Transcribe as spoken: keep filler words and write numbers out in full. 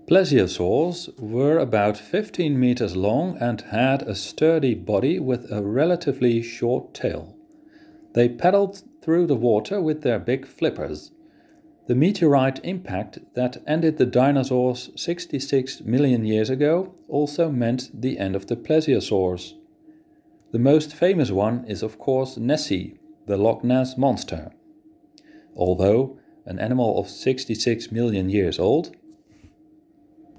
Plesiosaurs were about fifteen meters long and had a sturdy body with a relatively short tail. They paddled through the water with their big flippers. The meteorite impact that ended the dinosaurs sixty-six million years ago also meant the end of the plesiosaurs. The most famous one is of course Nessie, the Loch Ness Monster. Although an animal of sixty-six million years old,